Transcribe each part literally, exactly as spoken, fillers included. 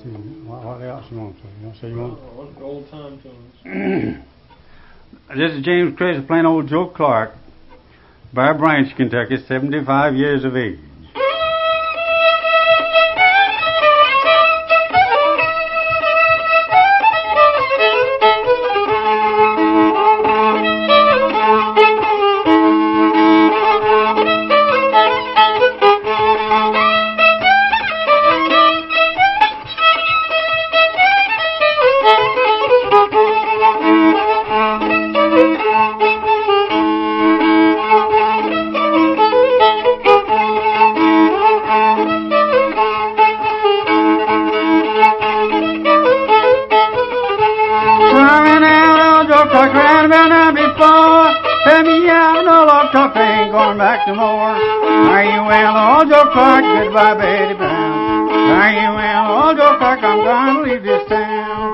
see. What, what else you want to say? You want to say you want? Oh, what's the old time tunes? This is James Tracy playing old Joe Clark, Bar Branch, Kentucky, seventy-five years of age. Back no more. Are you well, old Joe Clark? Goodbye, Betty Brown. Are you well, old Joe Clark? I'm going to leave this town.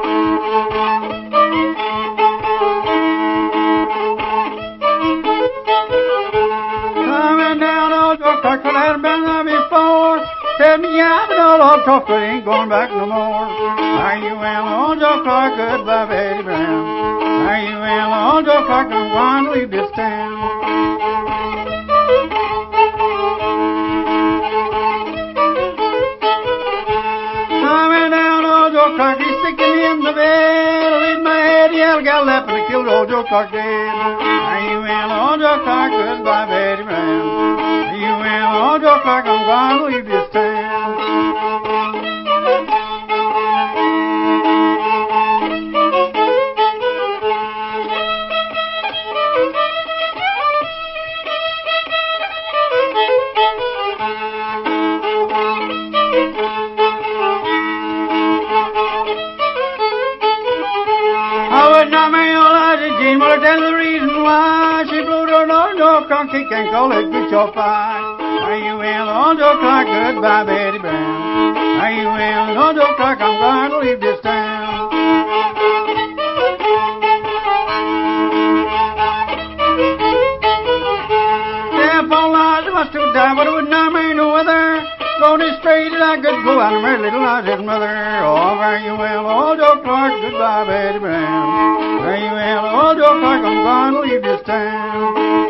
Coming down, old Joe Clark, but I've been there before. Tell me I've been all old Joe Clark, ain't going back no more. Are you well, old Joe Clark? Goodbye, Betty Brown. Are you well, old Joe Clark? I'm going to leave this town. Clark, he's sticking in the bed. I laid my head, yeah, I got left and I killed old Joe Clark dead. Are you well, old Joe Clark? Goodbye, Betty Brown. Are you well, old Joe Clark? I'm going to leave this town. He can call it good your pie. Are you well, old Joe Clark? Goodbye, Betty Brown. Are you well, old Joe Clark? I'm going to leave this town. Telephone lines must have died, but it would not mean no other. Going as straight as I could go out of my little Oz's mother. Oh, are you well, old Joe Clark? Goodbye, Betty Brown. Are you well, old Joe Clark? I'm going to leave this town.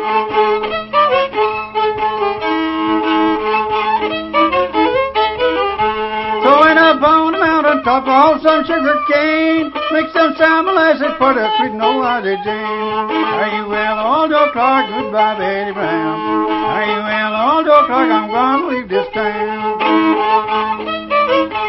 Top off some sugar cane, mix some sour molasses, put a sweet and old Ozzie Jane. Are you well, old Joe Clark? Goodbye, Betty Brown. Are you well, old Joe Clark? I'm going to leave this town.